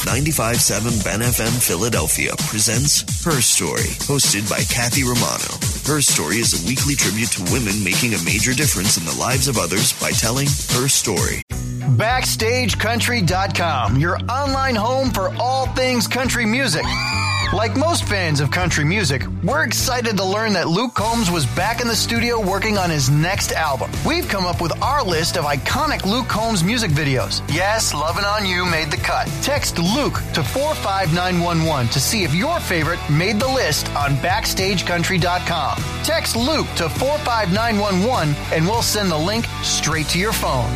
95.7 Ben FM Philadelphia presents Her Story, hosted by Kathy Romano. Her Story is a weekly tribute to women making a major difference in the lives of others by telling her story. BackstageCountry.com, your online home for all things country music. Like most fans of country music, we're excited to learn that Luke Combs was back in the studio working on his next album. We've come up with our list of iconic Luke Combs music videos. Yes, Lovin' On You made the cut. Text Luke to 45911 to see if your favorite made the list on BackstageCountry.com. Text Luke to 45911 and we'll send the link straight to your phone.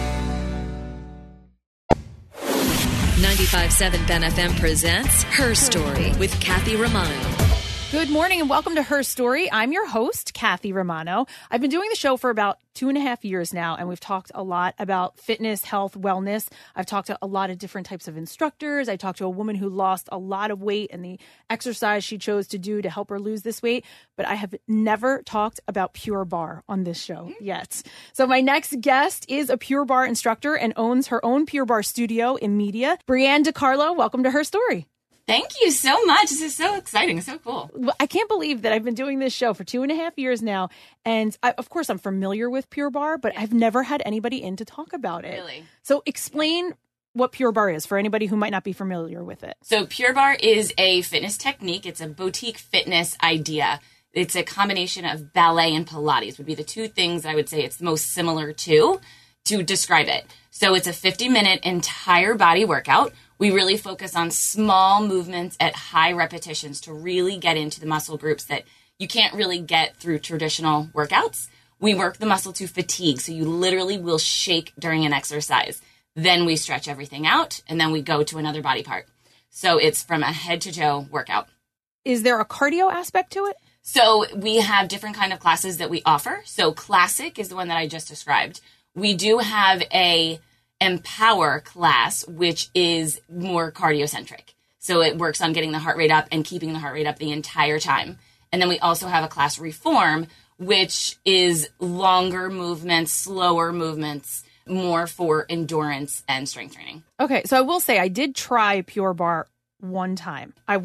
95.7 Ben FM presents Her Story with Kathy Romano. Good morning and welcome to Her Story. I'm your host, Kathy Romano. I've been doing the show for about 2.5 years now, and we've talked a lot about fitness, health, wellness. I've talked to a lot of different types of instructors. I talked to a woman who lost a lot of weight and the exercise she chose to do to help her lose this weight, but I have never talked about Pure Barre on this show yet. So my next guest is a Pure Barre instructor and owns her own Pure Barre studio in Media. Brianne DiCarlo, welcome to Her Story. Thank you so much. This is so exciting. So cool. I can't believe that I've been doing this show for 2.5 years now. And of course, I'm familiar with Pure Barre, but I've never had anybody in to talk about it. Really? So explain what Pure Barre is for anybody who might not be familiar with it. So Pure Barre is a fitness technique. It's a boutique fitness idea. It's a combination of ballet and Pilates would be the two things I would say it's most similar to describe it. So it's a 50-minute entire body workout. We really focus on small movements at high repetitions to really get into the muscle groups that you can't really get through traditional workouts. We work the muscle to fatigue, so you literally will shake during an exercise. Then we stretch everything out, and then we go to another body part. So it's from a head-to-toe workout. Is there a cardio aspect to it? So we have different kind of classes that we offer. So classic is the one that I just described. We do have a Empower class, which is more cardio-centric. So it works on getting the heart rate up and keeping the heart rate up the entire time. And then we also have a class Reform, which is longer movements, slower movements, more for endurance and strength training. Okay, so I will say I did try Pure Barre one time. I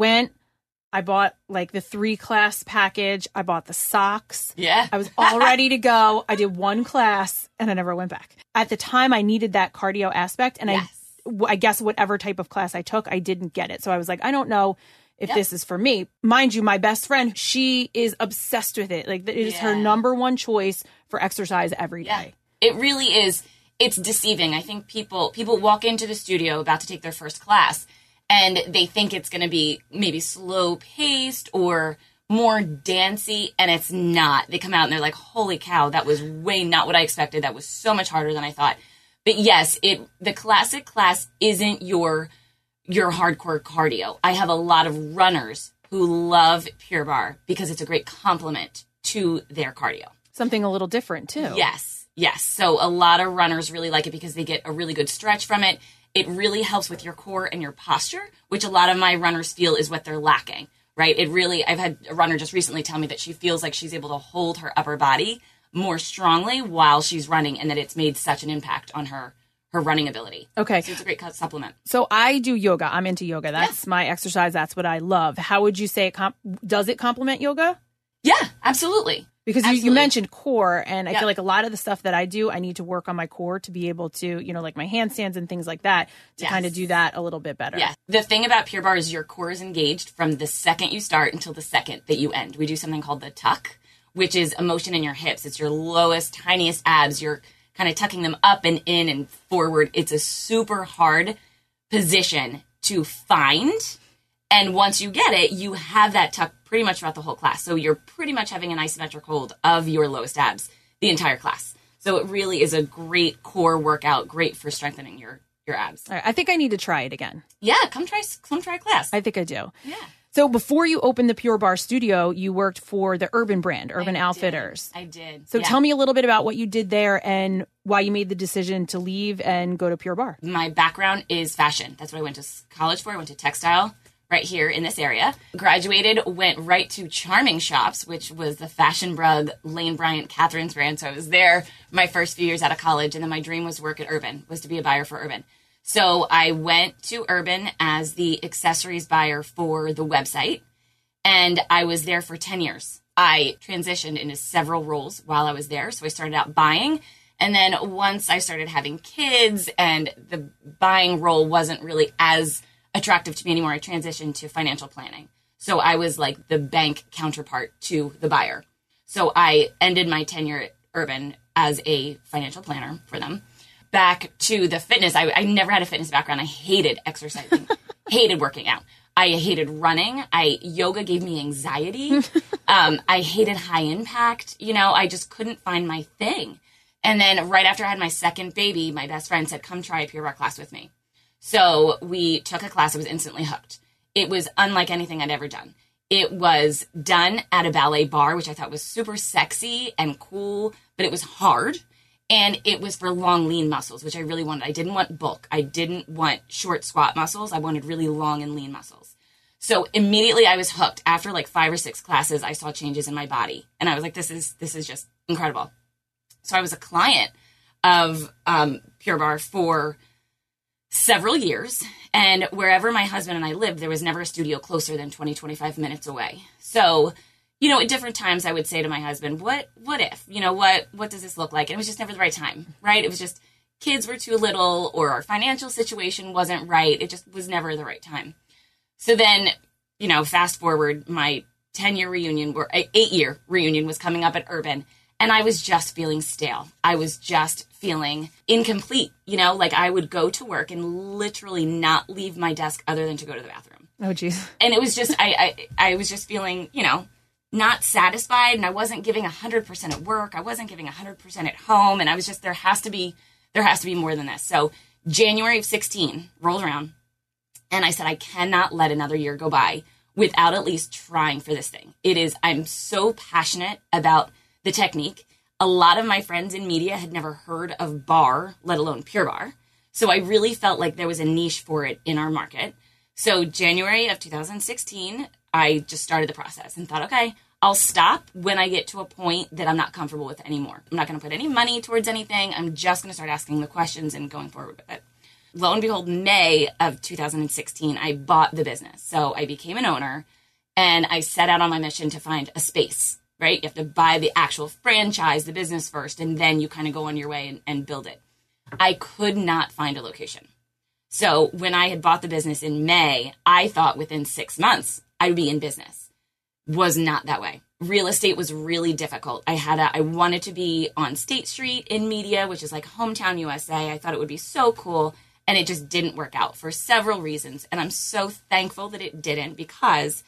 bought like the 3-class package. I bought the socks. Yeah. I was all ready to go. I did one class and I never went back. At the time, I needed that cardio aspect. And yes. I guess whatever type of class I took, I didn't get it. So I was like, I don't know if this is for me. Mind you, my best friend, she is obsessed with it. Like it is her number one choice for exercise every day. It really is. It's deceiving. I think people walk into the studio about to take their first class and they think it's going to be maybe slow paced or more dancey, and it's not. They come out and they're like, holy cow, that was way not what I expected. That was so much harder than I thought. But yes, the classic class isn't your hardcore cardio. I have a lot of runners who love Pure Barre because it's a great complement to their cardio. Something a little different too. Yes. So a lot of runners really like it because they get a really good stretch from it. It really helps with your core and your posture, which a lot of my runners feel is what they're lacking, right? I've had a runner just recently tell me that she feels like she's able to hold her upper body more strongly while she's running and that it's made such an impact on her running ability. Okay. So it's a great supplement. So I do yoga. I'm into yoga. That's my exercise. That's what I love. How would you say does it complement yoga? Yeah, absolutely. Because you mentioned core, and I feel like a lot of the stuff that I do, I need to work on my core to be able to, like my handstands and things like that, to kind of do that a little bit better. Yeah. The thing about Pure Barre is your core is engaged from the second you start until the second that you end. We do something called the tuck, which is a motion in your hips. It's your lowest, tiniest abs. You're kind of tucking them up and in and forward. It's a super hard position to find. And once you get it, you have that tuck pretty much throughout the whole class. So you're pretty much having an isometric hold of your lowest abs the entire class. So it really is a great core workout, great for strengthening your abs. All right, I think I need to try it again. Yeah, come try a class. I think I do. Yeah. So before you opened the Pure Barre studio, you worked for the Urban brand, Urban Outfitters. I did. So tell me a little bit about what you did there and why you made the decision to leave and go to Pure Barre. My background is fashion. That's what I went to college for. I went to textile right here in this area. Graduated, went right to Charming Shops, which was the Fashion Brug, Lane Bryant, Catherine's brand. So I was there my first few years out of college. And then my dream was work at Urban, was to be a buyer for Urban. So I went to Urban as the accessories buyer for the website, and I was there for 10 years. I transitioned into several roles while I was there. So I started out buying, and then once I started having kids and the buying role wasn't really as attractive to me anymore, I transitioned to financial planning. So I was like the bank counterpart to the buyer. So I ended my tenure at Urban as a financial planner for them. Back to the fitness, I never had a fitness background. I hated exercising, hated working out. I hated running. Yoga gave me anxiety. I hated high impact. I just couldn't find my thing. And then right after I had my second baby, my best friend said, come try a Pure Barre class with me. So we took a class. I was instantly hooked. It was unlike anything I'd ever done. It was done at a ballet bar, which I thought was super sexy and cool, but it was hard. And it was for long, lean muscles, which I really wanted. I didn't want bulk. I didn't want short squat muscles. I wanted really long and lean muscles. So immediately I was hooked. After like 5 or 6 classes, I saw changes in my body. And I was like, this is just incredible. So I was a client of Pure Barre for several years. And wherever my husband and I lived, there was never a studio closer than 20, 25 minutes away. So at different times I would say to my husband, what if, what does this look like? And it was just never the right time, right? It was just kids were too little or our financial situation wasn't right. It just was never the right time. So then, fast forward, my 10-year reunion or 8-year reunion was coming up at Urban, and I was just feeling stale. I was just feeling incomplete. Like I would go to work and literally not leave my desk other than to go to the bathroom. Oh, geez. And it was just, I was just feeling, not satisfied, and I wasn't giving 100% at work. I wasn't giving 100% at home, and I was just, there has to be more than this. So January of 16 rolled around, and I said, I cannot let another year go by without at least trying for this thing. I'm so passionate about the technique. A lot of my friends in media had never heard of barre, let alone Pure Barre. So I really felt like there was a niche for it in our market. So January of 2016, I just started the process and thought, okay, I'll stop when I get to a point that I'm not comfortable with anymore. I'm not going to put any money towards anything. I'm just going to start asking the questions and going forward with it. Lo and behold, May of 2016, I bought the business. So I became an owner, and I set out on my mission to find a space, right? You have to buy the actual franchise, the business first, and then you kind of go on your way and build it. I could not find a location. So when I had bought the business in May, I thought within 6 months I would be in business. Was not that way. Real estate was really difficult. I wanted to be on State Street in media, which is like Hometown USA. I thought it would be so cool, and it just didn't work out for several reasons. And I'm so thankful that it didn't, because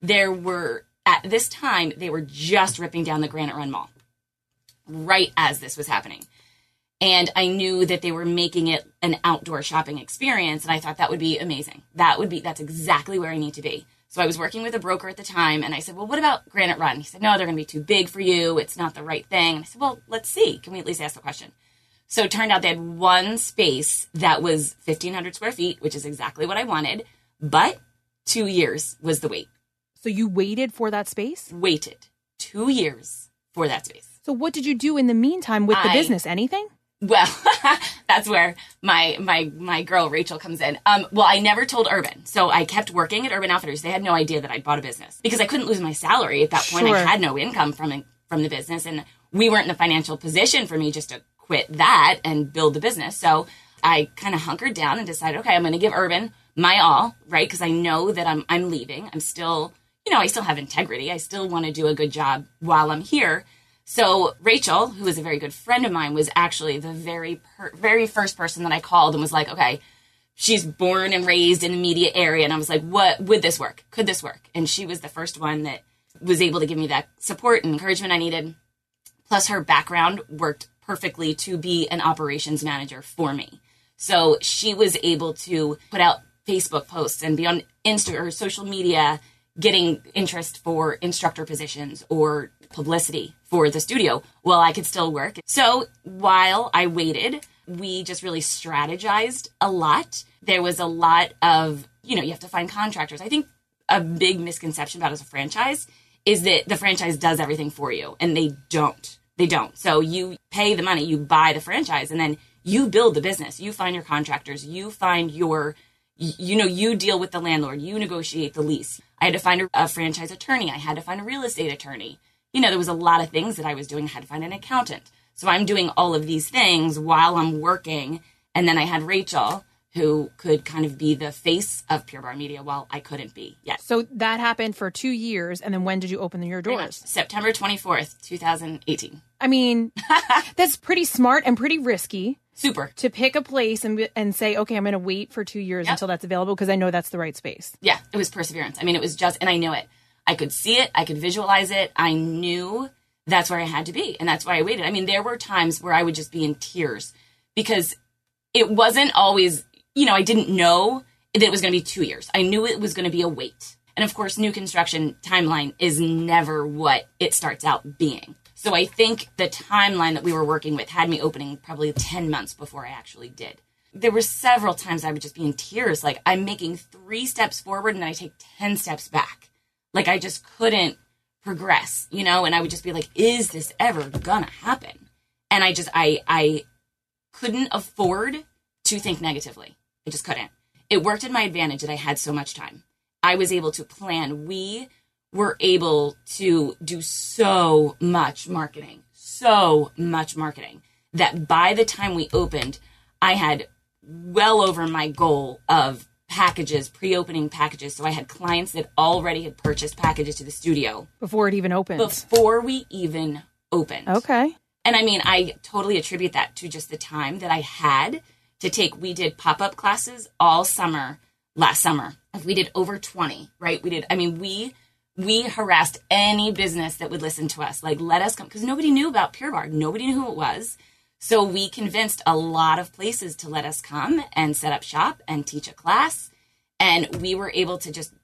at this time, they were just ripping down the Granite Run Mall right as this was happening. And I knew that they were making it an outdoor shopping experience. And I thought that would be amazing. That's exactly where I need to be. So I was working with a broker at the time, and I said, well, what about Granite Run? He said, no, they're going to be too big for you. It's not the right thing. And I said, well, let's see. Can we at least ask the question? So it turned out they had one space that was 1,500 square feet, which is exactly what I wanted. But 2 years was the wait. So you waited for that space? Waited 2 years for that space. So what did you do in the meantime with the business? Anything? Well, that's where my girl Rachel comes in. Well, I never told Urban. So I kept working at Urban Outfitters. They had no idea that I'd bought a business because I couldn't lose my salary at that point. Sure. I had no income from the business, and we weren't in a financial position for me just to quit that and build the business. So I kind of hunkered down and decided, okay, I'm going to give Urban my all, right? Because I know that I'm leaving. I'm still, I still have integrity. I still want to do a good job while I'm here. So Rachel, who is a very good friend of mine, was actually the very first person that I called and was like, okay, she's born and raised in the media area. And I was like, would this work? Could this work? And she was the first one that was able to give me that support and encouragement I needed. Plus her background worked perfectly to be an operations manager for me. So she was able to put out Facebook posts and be on Insta or social media, getting interest for instructor positions or publicity for the studio while I could still work. So while I waited, we just really strategized a lot. There was a lot of, you have to find contractors. I think a big misconception about as a franchise is that the franchise does everything for you, and they don't. They don't. So you pay the money, you buy the franchise, and then you build the business, you find your contractors, you find your, you deal with the landlord, you negotiate the lease. I had to find a franchise attorney. I had to find a real estate attorney. There was a lot of things that I was doing. I had to find an accountant. So I'm doing all of these things while I'm working. And then I had Rachel, who could kind of be the face of Pure Barre Media while I couldn't be yet. So that happened for 2 years. And then when did you open your doors? September 24th, 2018. I mean, that's pretty smart and pretty risky. Super. To pick a place and say, okay, I'm going to wait for 2 years until that's available because I know that's the right space. Yeah, it was perseverance. I mean, it was just, and I knew it. I could see it. I could visualize it. I knew that's where I had to be. And that's why I waited. I mean, there were times where I would just be in tears because it wasn't always, I didn't know that it was going to be 2 years. I knew it was going to be a wait. And of course, new construction timeline is never what it starts out being. So I think the timeline that we were working with had me opening probably 10 months before I actually did. There were several times I would just be in tears. Like I'm making 3 steps forward and then I take 10 steps back. Like I just couldn't progress, and I would just be like, is this ever gonna happen? And I couldn't afford to think negatively. I just couldn't. It worked in my advantage that I had so much time. I was able to plan. We were able to do so much marketing that by the time we opened, I had well over my goal of packages, pre-opening packages. So I had clients that already had purchased packages to the studio. Before it even opened. Before we even opened. Okay. And I mean, I totally attribute that to just the time that I had to take. We did pop-up classes all summer, last summer. We did over 20, right? We harassed any business that would listen to us. Like, let us come. Because nobody knew about Pure Barre. Nobody knew who it was. So we convinced a lot of places to let us come and set up shop and teach a class. And we were able to just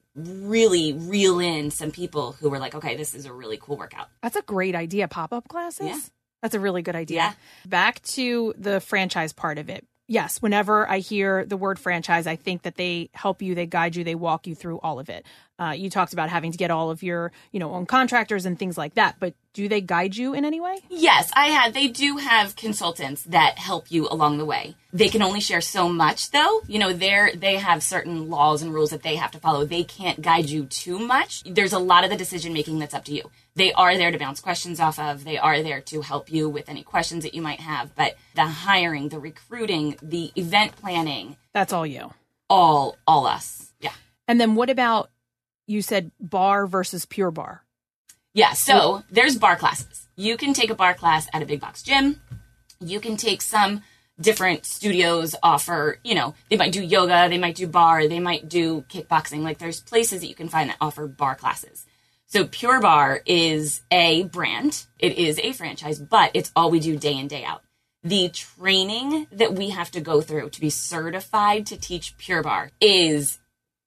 really reel in some people who were like, okay, this is a really cool workout. That's a great idea. Pop-up classes? Yeah. That's a really good idea. Yeah. Back to the franchise part of it. Yes, whenever I hear the word franchise, I think that they help you, they guide you, they walk you through all of it. You talked about having to get all of your, own contractors and things like that. But do they guide you in any way? Yes, they do have consultants that help you along the way. They can only share so much, though. They have certain laws and rules that they have to follow. They can't guide you too much. There's a lot of the decision making that's up to you. They are there to bounce questions off of. They are there to help you with any questions that you might have. But the hiring, the recruiting, the event planning. That's all you. All us. Yeah. And then what about, you said bar versus Pure Barre? Yeah, so there's bar classes. You can take a bar class at a big box gym. You can take some different studios offer, they might do yoga, they might do bar, they might do kickboxing. Like there's places that you can find that offer bar classes. So Pure Barre is a brand. It is a franchise, but it's all we do day in, day out. The training that we have to go through to be certified to teach Pure Barre is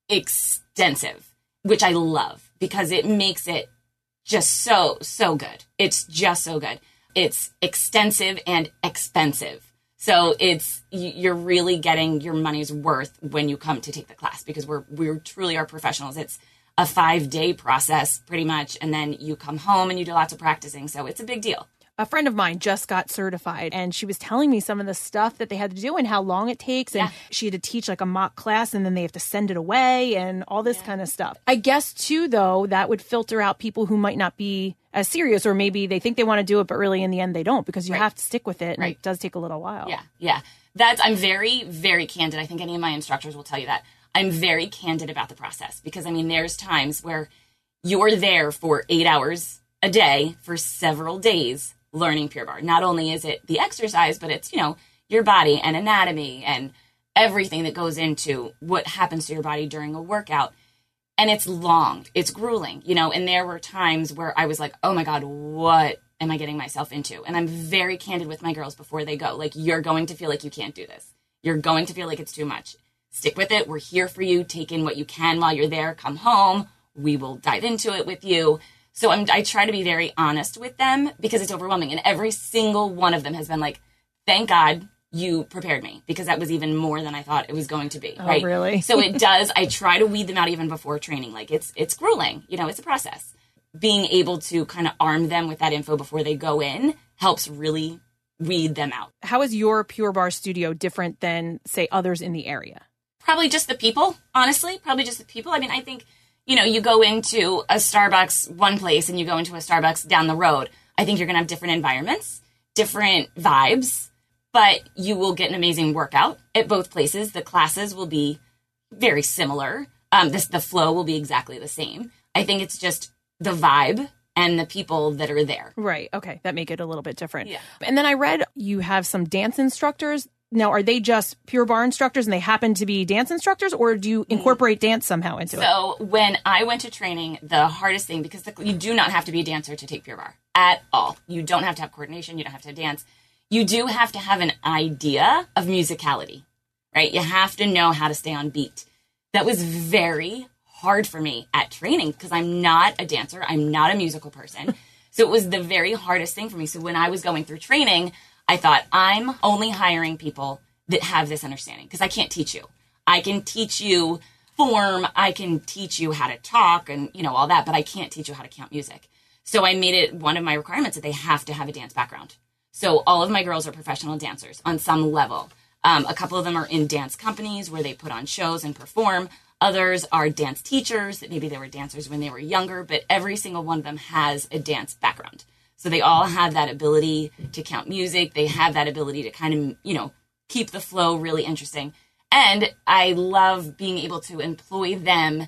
extensive, which I love because it makes it just so good. It's just so good. It's extensive and expensive. So you're really getting your money's worth when you come to take the class because we truly are professionals. It's a 5-day process pretty much. And then you come home and you do lots of practicing. So it's a big deal. A friend of mine just got certified and she was telling me some of the stuff that they had to do and how long it takes. And she had to teach like a mock class and then they have to send it away and all this kind of stuff. I guess too, though, that would filter out people who might not be as serious or maybe they think they want to do it, but really in the end they don't because you have to stick with it. And it does take a little while. Yeah. I'm very, very candid. I think any of my instructors will tell you that. I'm very candid about the process because, there's times where you're there for 8 hours a day for several days learning Pure Barre. Not only is it the exercise, but it's, your body and anatomy and everything that goes into what happens to your body during a workout. And it's long, it's grueling, and there were times where I was like, oh my God, what am I getting myself into? And I'm very candid with my girls before they go. Like, you're going to feel like you can't do this. You're going to feel like it's too much. Stick with it. We're here for you. Take in what you can while you're there. Come home. We will dive into it with you. So I try to be very honest with them because it's overwhelming. And every single one of them has been like, thank God you prepared me because that was even more than I thought it was going to be. Oh, right? Really? So it does. I try to weed them out even before training. Like it's grueling. It's a process. Being able to kind of arm them with that info before they go in helps really weed them out. How is your Pure Barre studio different than, say, others in the area? Probably just the people, honestly. Probably just the people. I mean, I think, you go into a Starbucks one place and you go into a Starbucks down the road. I think you're going to have different environments, different vibes, but you will get an amazing workout at both places. The classes will be very similar. The flow will be exactly the same. I think it's just the vibe and the people that are there. Right. Okay. That make it a little bit different. Yeah. And then I read you have some dance instructors. Now, are they just Pure Barre instructors and they happen to be dance instructors, or do you incorporate dance somehow into it? So when I went to training, the hardest thing, because you do not have to be a dancer to take Pure Barre at all. You don't have to have coordination. You don't have to dance. You do have to have an idea of musicality, right? You have to know how to stay on beat. That was very hard for me at training because I'm not a dancer. I'm not a musical person. So it was the very hardest thing for me. So when I was going through training, I thought, I'm only hiring people that have this understanding because I can't teach you. I can teach you form. I can teach you how to talk and, all that, but I can't teach you how to count music. So I made it one of my requirements that they have to have a dance background. So all of my girls are professional dancers on some level. A couple of them are in dance companies where they put on shows and perform. Others are dance teachers that maybe they were dancers when they were younger, but every single one of them has a dance background. So they all have that ability to count music. They have that ability to kind of, keep the flow really interesting. And I love being able to employ them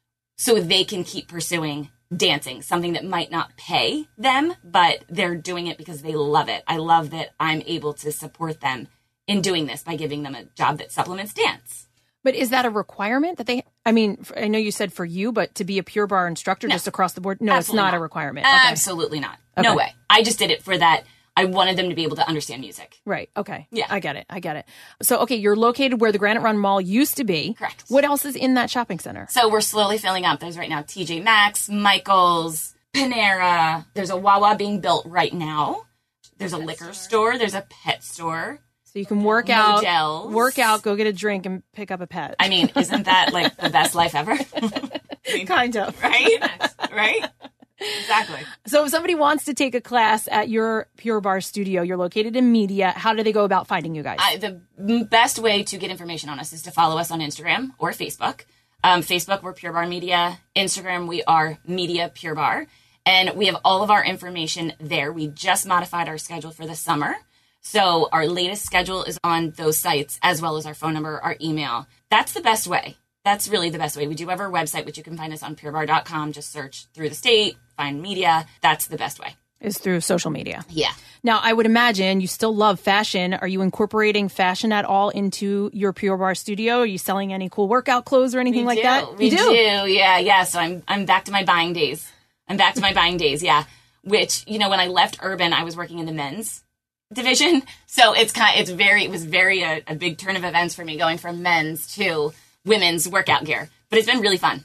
so they can keep pursuing dancing, something that might not pay them, but they're doing it because they love it. I love that I'm able to support them in doing this by giving them a job that supplements dance. But is that a requirement that I know you said for you, but to be a Pure Barre instructor just across the board? No, it's not a requirement. Okay. Absolutely not. Okay. No way. I just did it for that. I wanted them to be able to understand music. Right. Okay. Yeah. I get it. So, okay, you're located where the Granite Run Mall used to be. Correct. What else is in that shopping center? So we're slowly filling up. There's right now TJ Maxx, Michael's, Panera. There's a Wawa being built right now. There's a liquor store. There's a pet store. So you can work out, Models. go get a drink, and pick up a pet. I mean, isn't that like the best life ever? Kind of. Right? Right? Exactly. So if somebody wants to take a class at your Pure Barre studio, you're located in Media, how do they go about finding you guys? The best way to get information on us is to follow us on Instagram or Facebook. Facebook, we're Pure Barre Media. Instagram, we are Media Pure Barre. And we have all of our information there. We just modified our schedule for the summer. So our latest schedule is on those sites, as well as our phone number, our email. That's the best way. That's really the best way. We do have our website, which you can find us on purebarre.com. Just search through the state, find media. That's the best way. Is through social media. Yeah. Now, I would imagine you still love fashion. Are you incorporating fashion at all into your Pure Barre studio? Are you selling any cool workout clothes or anything like that? We do. Yeah. So I'm back to my buying days. Yeah. Which, when I left Urban, I was working in the men's division. So it was very a big turn of events for me going from men's to women's workout gear. But it's been really fun.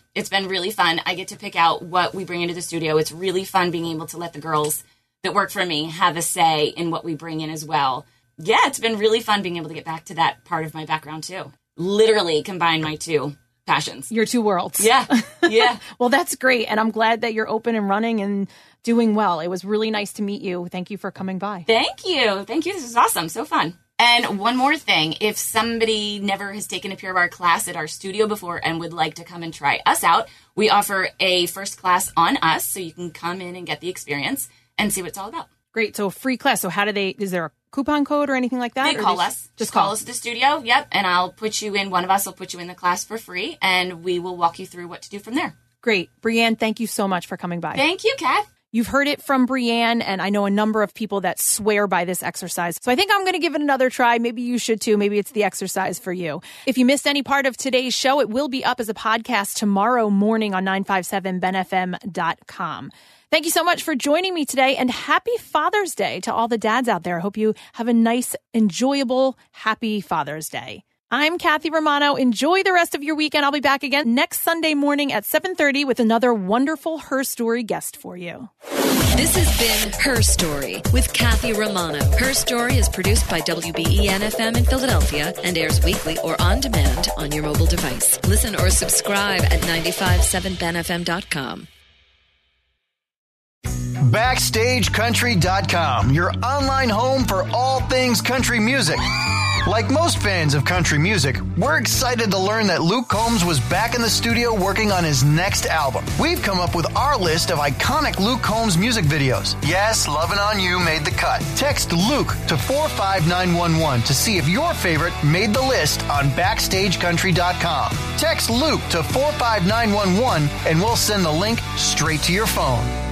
I get to pick out what we bring into the studio. It's really fun being able to let the girls that work for me have a say in what we bring in as well. Yeah, it's been really fun being able to get back to that part of my background too. Literally combine my two passions. Your two worlds. Yeah. Well, that's great. And I'm glad that you're open and running and doing well. It was really nice to meet you. Thank you for coming by. Thank you. This is awesome. So fun. And one more thing, if somebody never has taken a Pure Barre class at our studio before and would like to come and try us out, we offer a first class on us, so you can come in and get the experience and see what it's all about. Great. So free class. So is there a coupon code or anything like that? They call us. Just call us at the studio. Yep. And one of us will put you in the class for free, and we will walk you through what to do from there. Great. Brianne, thank you so much for coming by. Thank you, Kath. You've heard it from Brianne, and I know a number of people that swear by this exercise. So I think I'm going to give it another try. Maybe you should too. Maybe it's the exercise for you. If you missed any part of today's show, it will be up as a podcast tomorrow morning on 957benfm.com. Thank you so much for joining me today, and happy Father's Day to all the dads out there. I hope you have a nice, enjoyable, happy Father's Day. I'm Kathy Romano. Enjoy the rest of your weekend. I'll be back again next Sunday morning at 7:30 with another wonderful Her Story guest for you. This has been Her Story with Kathy Romano. Her Story is produced by WBEN-FM in Philadelphia and airs weekly or on demand on your mobile device. Listen or subscribe at 957benfm.com. BackstageCountry.com, your online home for all things country music. Like most fans of country music, we're excited to learn that Luke Combs was back in the studio working on his next album. We've come up with our list of iconic Luke Combs music videos. Yes, Lovin' On You made the cut. Text Luke to 45911 to see if your favorite made the list on BackstageCountry.com. Text Luke to 45911 and we'll send the link straight to your phone.